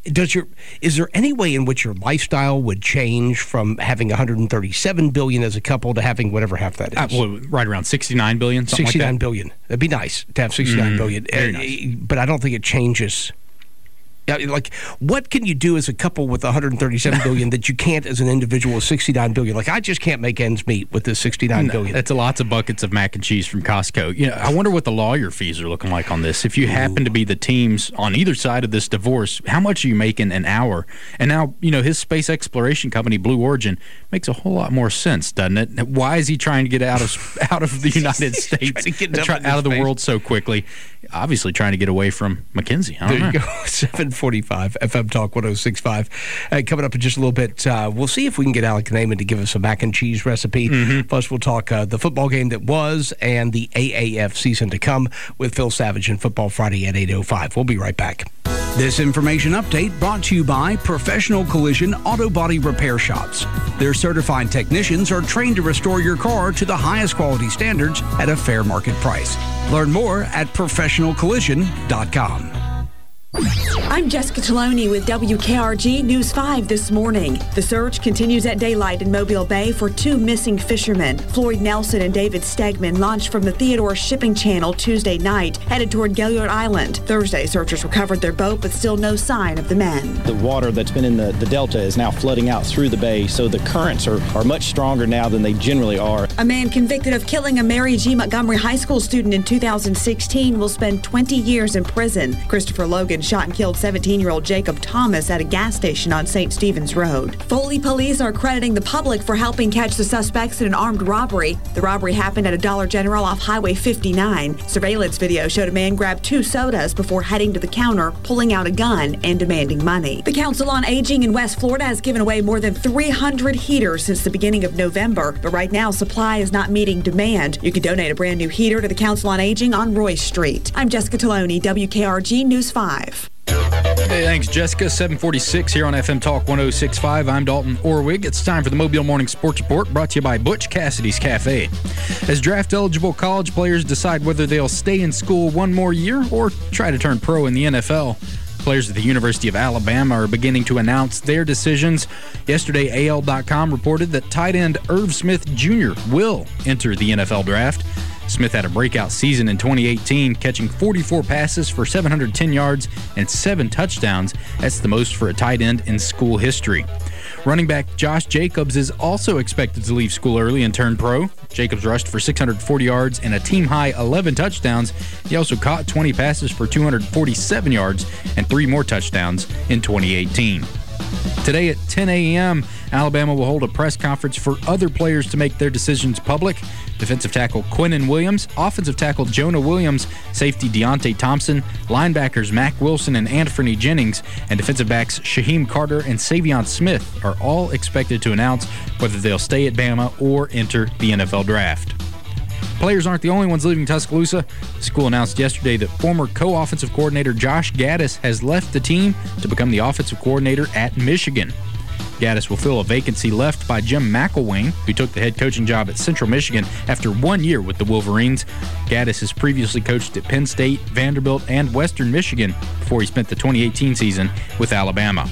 does your is there any way in which your lifestyle would change from having one hundred thirty-seven billion dollars as a couple to having whatever half that is? Uh, well, right around sixty-nine billion dollars, something sixty-nine like that. billion. That'd be nice to have sixty-nine Mm, billion. very Uh, nice. But I don't think it changes. Yeah, like, what can you do as a couple with one hundred thirty-seven billion dollars that you can't as an individual with sixty-nine billion dollars? Like, I just can't make ends meet with this sixty-nine billion dollars. That's a lots of buckets of mac and cheese from Costco. You know, I wonder what the lawyer fees are looking like on this. If you happen to be the teams on either side of this divorce, how much are you making an hour? And now, you know, his space exploration company, Blue Origin, makes a whole lot more sense, doesn't it? Why is he trying to get out of out of the United States, get try, out of the space. world so quickly? Obviously trying to get away from McKinsey. I don't There you know. go. seven forty-five F M Talk one oh six point five. Uh, coming up in just a little bit, uh, we'll see if we can get Alec Naiman to give us a mac and cheese recipe. Mm-hmm. Plus, we'll talk uh, the football game that was and the A A F season to come with Phil Savage and Football Friday at eight oh five. We'll be right back. This information update brought to you by Professional Collision Auto Body Repair Shops. Their certified technicians are trained to restore your car to the highest quality standards at a fair market price. Learn more at professional collision dot com. I'm Jessica Taloni with W K R G News five this morning. The search continues at daylight in Mobile Bay for two missing fishermen. Floyd Nelson and David Stegman launched from the Theodore Shipping Channel Tuesday night, headed toward Gaillard Island. Thursday, searchers recovered their boat, but still no sign of the men. The water that's been in the, the delta is now flooding out through the bay, so the currents are, are much stronger now than they generally are. A man convicted of killing a Mary G. Montgomery High School student in two thousand sixteen will spend twenty years in prison. Christopher Logan shot and killed seventeen-year-old Jacob Thomas at a gas station on Saint Stephen's Road. Foley police are crediting the public for helping catch the suspects in an armed robbery. The robbery happened at a Dollar General off Highway fifty-nine. Surveillance video showed a man grab two sodas before heading to the counter, pulling out a gun and demanding money. The Council on Aging in West Florida has given away more than three hundred heaters since the beginning of November, but right now supply is not meeting demand. You can donate a brand new heater to the Council on Aging on Roy Street. I'm Jessica Taloni, W K R G News five. Hey, thanks, Jessica. seven forty-six here on F M Talk one oh six point five. I'm Dalton Orwig. It's time for the Mobile Morning Sports Report, brought to you by Butch Cassidy's Cafe. As draft-eligible college players decide whether they'll stay in school one more year or try to turn pro in the N F L, players at the University of Alabama are beginning to announce their decisions. Yesterday, A L dot com reported that tight end Irv Smith Junior will enter the N F L draft. Smith had a breakout season in twenty eighteen, catching forty-four passes for seven hundred ten yards and seven touchdowns. That's the most for a tight end in school history. Running back Josh Jacobs is also expected to leave school early and turn pro. Jacobs rushed for six hundred forty yards and a team-high eleven touchdowns. He also caught twenty passes for two hundred forty-seven yards and three more touchdowns in twenty eighteen. Today at ten a.m., Alabama will hold a press conference for other players to make their decisions public. Defensive tackle Quinnen Williams, offensive tackle Jonah Williams, safety Deontay Thompson, linebackers Mack Wilson and Anthony Jennings, and defensive backs Shaheem Carter and Savion Smith are all expected to announce whether they'll stay at Bama or enter the N F L draft. Players aren't the only ones leaving Tuscaloosa. The school announced yesterday that former co-offensive coordinator Josh Gaddis has left the team to become the offensive coordinator at Michigan. Gaddis will fill a vacancy left by Jim McElwain, who took the head coaching job at Central Michigan after one year with the Wolverines. Gaddis has previously coached at Penn State, Vanderbilt, and Western Michigan before he spent the twenty eighteen season with Alabama.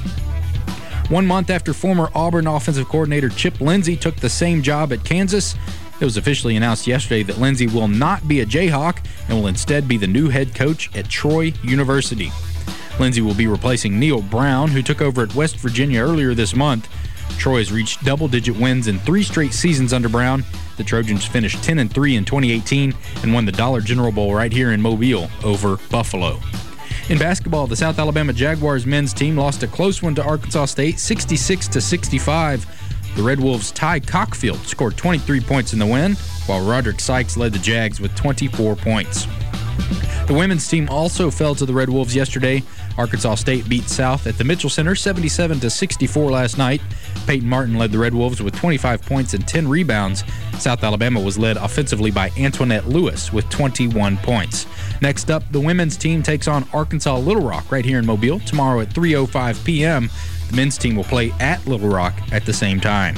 One month after former Auburn offensive coordinator Chip Lindsey took the same job at Kansas, it was officially announced yesterday that Lindsey will not be a Jayhawk and will instead be the new head coach at Troy University. Lindsey will be replacing Neil Brown, who took over at West Virginia earlier this month. Troy has reached double-digit wins in three straight seasons under Brown. The Trojans finished ten and three in twenty eighteen and won the Dollar General Bowl right here in Mobile over Buffalo. In basketball, the South Alabama Jaguars men's team lost a close one to Arkansas State, sixty-six to sixty-five. The Red Wolves' Ty Cockfield scored twenty-three points in the win, while Roderick Sykes led the Jags with twenty-four points. The women's team also fell to the Red Wolves yesterday. Arkansas State beat South at the Mitchell Center seventy-seven to sixty-four last night. Peyton Martin led the Red Wolves with twenty-five points and ten rebounds. South Alabama was led offensively by Antoinette Lewis with twenty-one points. Next up, the women's team takes on Arkansas Little Rock right here in Mobile tomorrow at three oh five p.m. The men's team will play at Little Rock at the same time.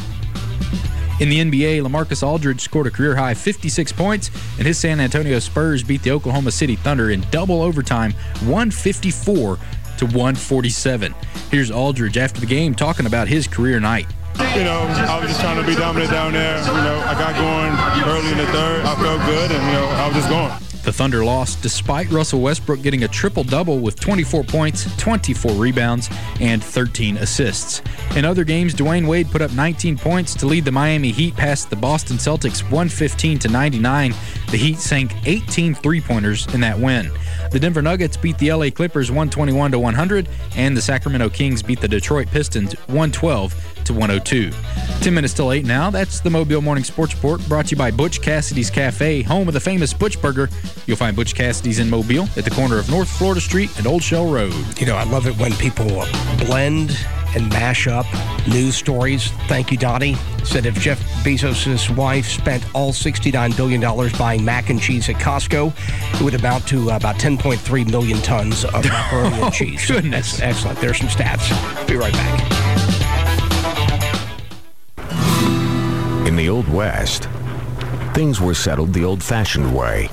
In the N B A, LaMarcus Aldridge scored a career-high fifty-six points, and his San Antonio Spurs beat the Oklahoma City Thunder in double overtime, one fifty-four to one forty-seven. Here's Aldridge after the game talking about his career night. You know, I was just trying to be dominant down there. You know, I got going early in the third. I felt good, and, you know, I was just going. The Thunder lost despite Russell Westbrook getting a triple-double with twenty-four points, twenty-four rebounds, and thirteen assists. In other games, Dwayne Wade put up nineteen points to lead the Miami Heat past the Boston Celtics one fifteen to ninety-nine. The Heat sank eighteen three-pointers in that win. The Denver Nuggets beat the L A Clippers one twenty-one to one hundred, and the Sacramento Kings beat the Detroit Pistons one twelve to one oh two. Ten minutes till eight now. That's the Mobile Morning Sports Report, brought to you by Butch Cassidy's Cafe, home of the famous Butch Burger. You'll find Butch Cassidy's in Mobile at the corner of North Florida Street and Old Shell Road. You know, I love it when people blend and mash up news stories. Thank you, Dottie. Said if Jeff Bezos' wife spent all sixty-nine billion dollars buying mac and cheese at Costco, it would amount to about ten point three million tons of macaroni and cheese. Oh, goodness. That's excellent. There's some stats. Be right back. In the Old West, things were settled the old-fashioned way.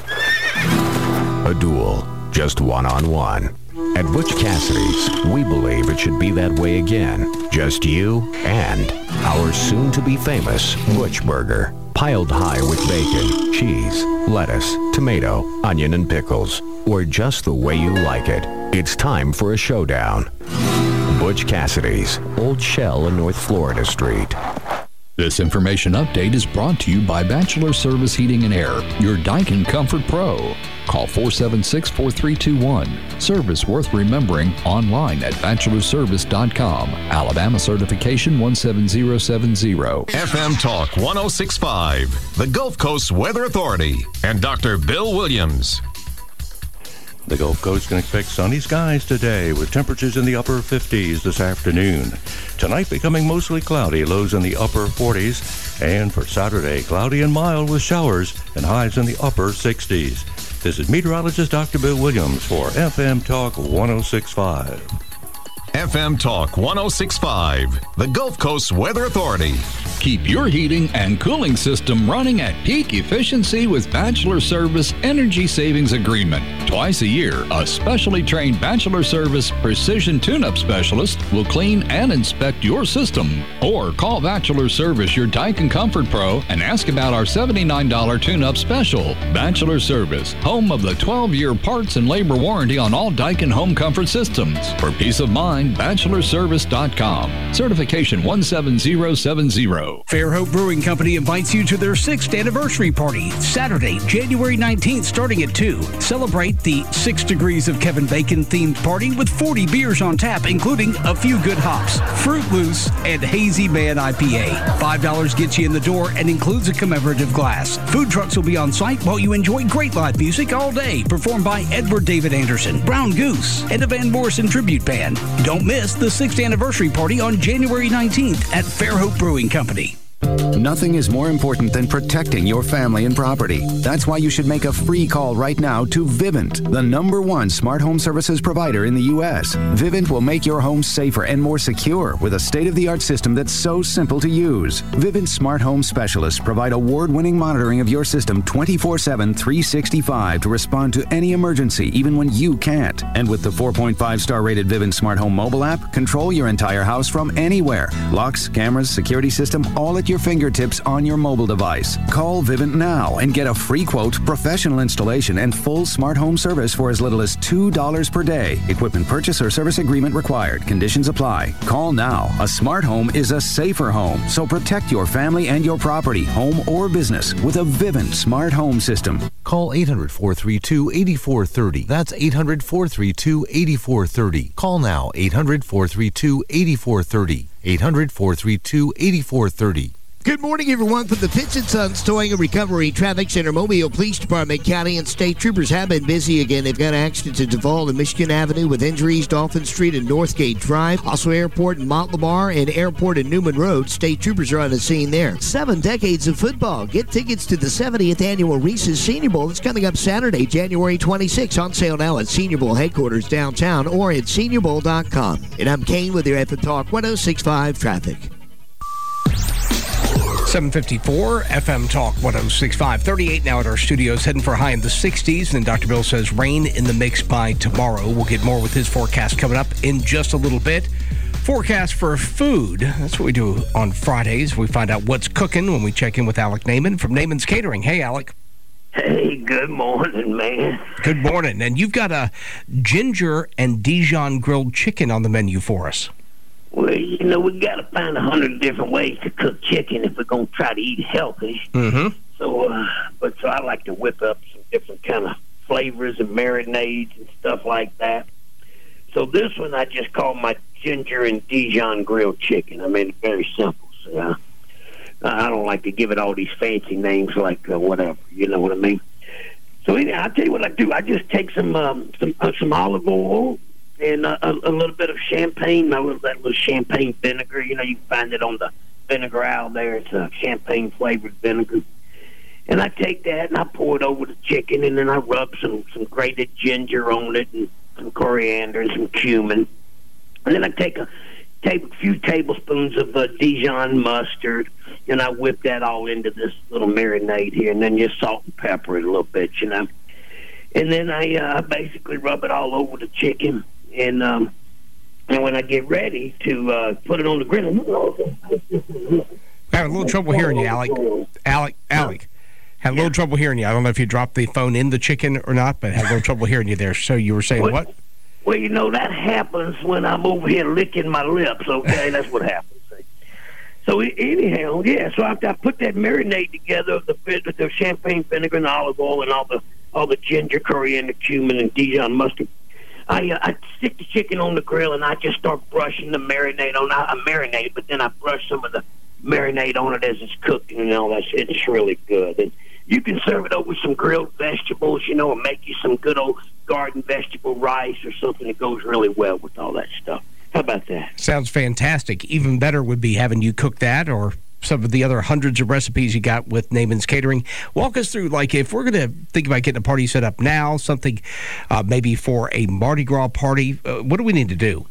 A duel, just one-on-one. At Butch Cassidy's, we believe it should be that way again. Just you and our soon-to-be-famous Butch Burger. Piled high with bacon, cheese, lettuce, tomato, onion, and pickles. Or just the way you like it. It's time for a showdown. Butch Cassidy's, Old Shell and North Florida Street. This information update is brought to you by Bachelor Service Heating and Air, your Daikin Comfort Pro. Call four seven six, four three two one. Service worth remembering online at bachelor service dot com. Alabama certification one seven zero seven zero. F M Talk one oh six point five, the Gulf Coast Weather Authority, and Doctor Bill Williams. The Gulf Coast can expect sunny skies today with temperatures in the upper fifties this afternoon. Tonight becoming mostly cloudy, lows in the upper forties. And for Saturday, cloudy and mild with showers and highs in the upper sixties. This is meteorologist Doctor Bill Williams for F M Talk one oh six point five. F M Talk one oh six point five, the Gulf Coast Weather Authority. Keep your heating and cooling system running at peak efficiency with Bachelor Service Energy Savings Agreement. Twice a year, a specially trained Bachelor Service Precision Tune-Up Specialist will clean and inspect your system. Or call Bachelor Service, your Daikin Comfort Pro, and ask about our seventy-nine dollars tune-up special. Bachelor Service, home of the twelve-year parts and labor warranty on all Daikin home comfort systems. For peace of mind, bachelor service dot com. Certification one seven zero seven zero. Fairhope Brewing Company invites you to their sixth anniversary party, Saturday, January nineteenth, starting at two. Celebrate the Six Degrees of Kevin Bacon themed party with forty beers on tap, including a few good hops, Fruit Loose, and Hazy Man I P A. five dollars gets you in the door and includes a commemorative glass. Food trucks will be on site while you enjoy great live music all day, performed by Edward David Anderson, Brown Goose, and a Van Morrison tribute band. Don't miss the sixth anniversary party on January nineteenth at Fairhope Brewing Company. Nothing is more important than protecting your family and property. That's why you should make a free call right now to Vivint, the number one smart home services provider in the U S. Vivint will make your home safer and more secure with a state-of-the-art system that's so simple to use. Vivint smart home specialists provide award-winning monitoring of your system twenty-four seven, three sixty-five to respond to any emergency, even when you can't. And with the four point five star rated Vivint smart home mobile app, control your entire house from anywhere. Locks, cameras, security system, all at your fingertips on your mobile device. Call Vivint now and get a free quote, professional installation, and full smart home service for as little as two dollars per day. Equipment purchase or service agreement required. Conditions apply. Call now. A smart home is a safer home, so protect your family and your property, home or business, with a Vivint smart home system. Call eight hundred, four three two, eight four three zero. That's eight hundred, four three two, eight four three zero. Call now, eight hundred, four three two, eight four three zero. eight hundred, four three two, eight four three zero. Good morning, everyone. From the Pitts and Sons Towing and Recovery Traffic Center, Mobile Police Department, County and State Troopers have been busy again. They've got accidents at Duval and Michigan Avenue with injuries, Dolphin Street and Northgate Drive. Also Airport in Montlamar and Airport in Newman Road. State Troopers are on the scene there. Seven decades of football. Get tickets to the seventieth Annual Reese's Senior Bowl. It's coming up Saturday, January twenty-sixth. On sale now at Senior Bowl headquarters downtown or at senior bowl dot com. And I'm Kane with your F M Talk one oh six point five Traffic. seven fifty-four, F M Talk one oh six point five. thirty-eight now at our studios, heading for a high in the sixties. And then Doctor Bill says rain in the mix by tomorrow. We'll get more with his forecast coming up in just a little bit. Forecast for food. That's what we do on Fridays. We find out what's cooking when we check in with Alec Naiman from Naiman's Catering. Hey, Alec. Hey, good morning, man. Good morning. And you've got a ginger and Dijon grilled chicken on the menu for us. Well, you know, we got to find a hundred different ways to cook chicken if we're going to try to eat healthy. Mm-hmm. So, uh, but so I like to whip up some different kind of flavors and marinades and stuff like that. So this one I just call my ginger and Dijon grilled chicken. I mean, it's very simple. So, uh, I don't like to give it all these fancy names like uh, whatever. You know what I mean? So anyway, I'll tell you what I do. I just take some um, some uh, some olive oil and uh, a, a little bit of champagne, a little, that little champagne vinegar. You know, you can find it on the vinegar aisle there. It's a champagne-flavored vinegar. And I take that and I pour it over the chicken, and then I rub some, some grated ginger on it and some coriander and some cumin. And then I take a, take a few tablespoons of uh, Dijon mustard, and I whip that all into this little marinade here, and then just salt and pepper it a little bit, you know. And then I uh, basically rub it all over the chicken. And um, and when I get ready to uh, put it on the grill, I have a little trouble hearing you, Alec. Alec, Alec, had a little trouble hearing you. I don't know if you dropped the phone in the chicken or not, but had a little trouble hearing you there. So you were saying well, what? Well, you know, that happens when I'm over here licking my lips, okay? That's what happens. See? So anyhow, yeah, so after I put that marinade together of the, the champagne vinegar and olive oil and all the, all the ginger, coriander, cumin, and Dijon mustard, I, uh, I stick the chicken on the grill, and I just start brushing the marinade on. I, I marinate, but then I brush some of the marinade on it as it's cooking and all that shit. It's really good. And you can serve it over with some grilled vegetables, you know, and make you some good old garden vegetable rice or something that goes really well with all that stuff. How about that? Sounds fantastic. Even better would be having you cook that or some of the other hundreds of recipes you got with Naiman's Catering. Walk us through, like, if we're going to think about getting a party set up now, something uh, maybe for a Mardi Gras party, uh, what do we need to do?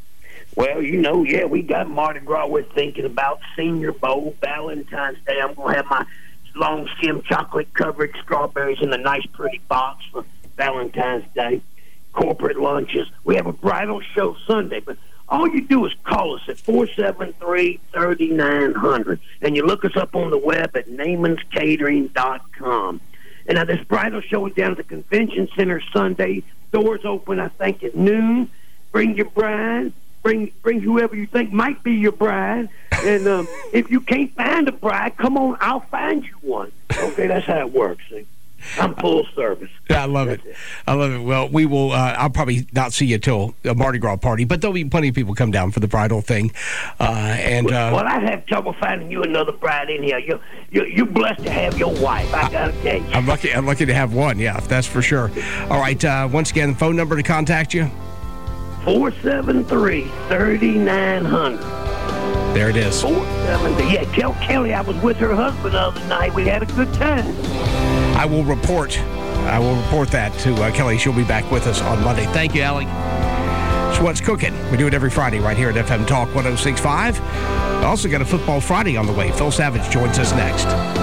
Well, you know, yeah, we got Mardi Gras. We're thinking about Senior Bowl, Valentine's Day. I'm going to have my long skim chocolate covered strawberries in a nice pretty box for Valentine's Day. Corporate lunches. We have a bridal show Sunday, but all you do is call us at four seven three, three nine zero zero, and you look us up on the web at naimans catering dot com. And now this bridal show is down at the Convention Center Sunday. Doors open, I think, at noon. Bring your bride. Bring bring whoever you think might be your bride. And um, if you can't find a bride, come on, I'll find you one. Okay, that's how it works. See? I'm full service. I love it. it. I love it. Well, we will, uh, I'll probably not see you till a Mardi Gras party, but there'll be plenty of people come down for the bridal thing. Uh, and uh, Well, I'd have trouble finding you another bride in here. You're, you're, you're blessed to have your wife, I got to tell you. I'm lucky, I'm lucky to have one, yeah, that's for sure. All right, uh, once again, the phone number to contact you? four seven three, three nine zero zero. There it is. four seven three. Yeah, tell Kelly I was with her husband the other night. We had a good time. I will report. I will report that to uh, Kelly. She'll be back with us on Monday. Thank you, Alec. So what's cooking? We do it every Friday right here at F M Talk one oh six point five. Also got a Football Friday on the way. Phil Savage joins us next.